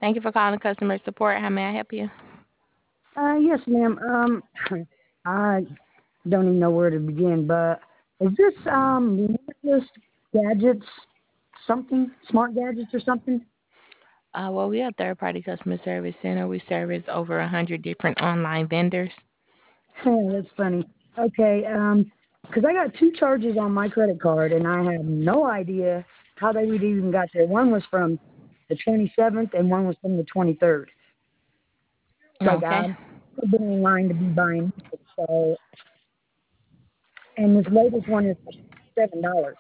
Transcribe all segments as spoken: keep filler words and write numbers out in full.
Thank you for calling customer support. How may I help you? Uh, yes, ma'am. Um, I don't even know where to begin, but is this um Limitless Gadgets something? Smart Gadgets or something? Uh, well, we are a third-party customer service center. We service over a hundred different online vendors. That's funny. Okay, um, because I got two charges on my credit card, and I have no idea how they would even got there. One was from the twenty-seventh, and one was from the twenty-third. Like Okay. I've been in line to be buying it, so, and this latest one is seven dollars.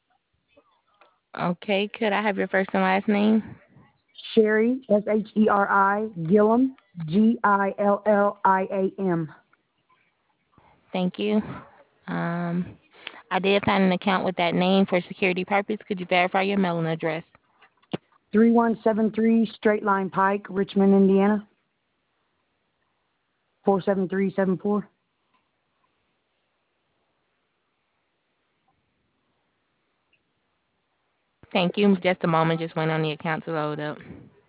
Okay. Could I have your first and last name? Sherry, S H E R I, Gillum, G I L L I A M. Thank you. Um, I did find an account with that name for security purpose. Could you verify your mailing address? three one seven three Straight Line Pike, Richmond, Indiana, four seven three seven four. Thank you. Just a moment. Just waiting on the account to load up.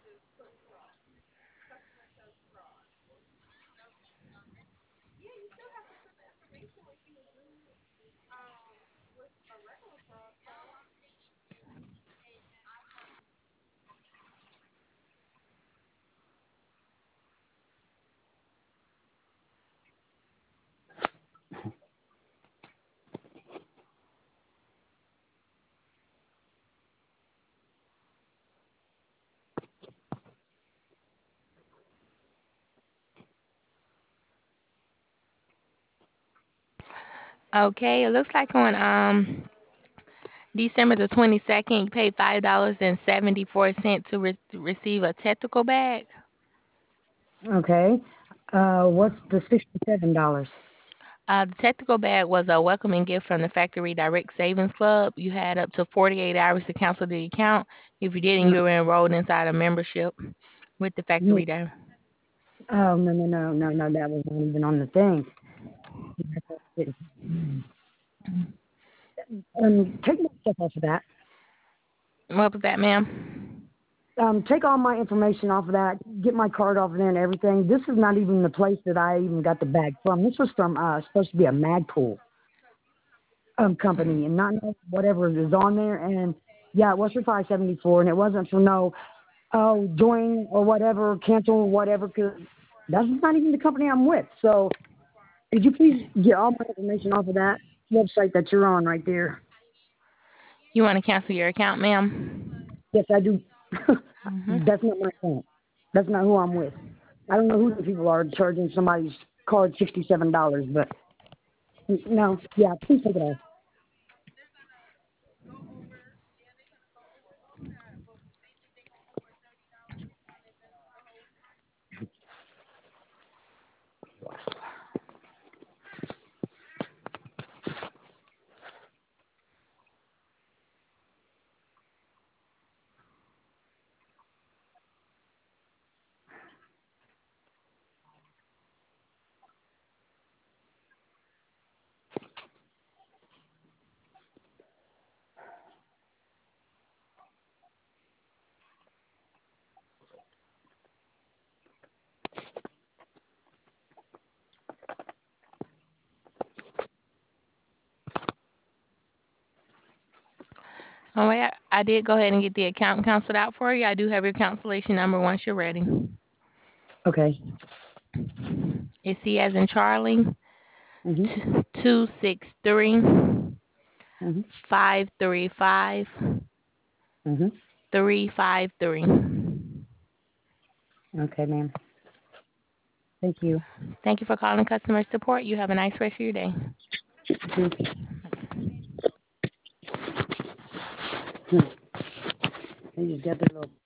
Okay. It looks like on um December the twenty-second, you paid five dollars and seventy-four cents to re- to receive a technical bag. Okay. Uh, what's the sixty-seven dollars? Uh, the technical bag was a welcoming gift from the Factory Direct Savings Club. You had up to forty-eight hours to cancel the account. If you didn't, No, you were enrolled inside a membership with the no. Factory Direct. Oh, no, no, no, no, no, that was not even on the thing. Um, take my stuff off of that. What was that, ma'am? Um, take all my information off of that. Get my card off of there and everything. This is not even the place that I even got the bag from. This was from uh, supposed to be a Magpul um company, and not know whatever is on there. And yeah, it was for five seventy four, and it wasn't for no oh join or whatever, cancel or whatever, because that's not even the company I'm with. So could you please get all my information off of that website that you're on right there? You want to cancel your account, ma'am? Yes, I do. hmm That's not my account. That's not who I'm with. I don't know who the people are charging somebody's card sixty-seven dollars, but no, yeah, please take it off. All right, I I did go ahead and get the account canceled out for you. I do have your cancellation number once you're ready. Okay. It's C as in Charlie, Mhm. two six three Mhm. five three five Mhm. three five three. Okay, ma'am. Thank you. Thank you for calling customer support. You have a nice rest of your day. Mhm. Hmm. They just got their little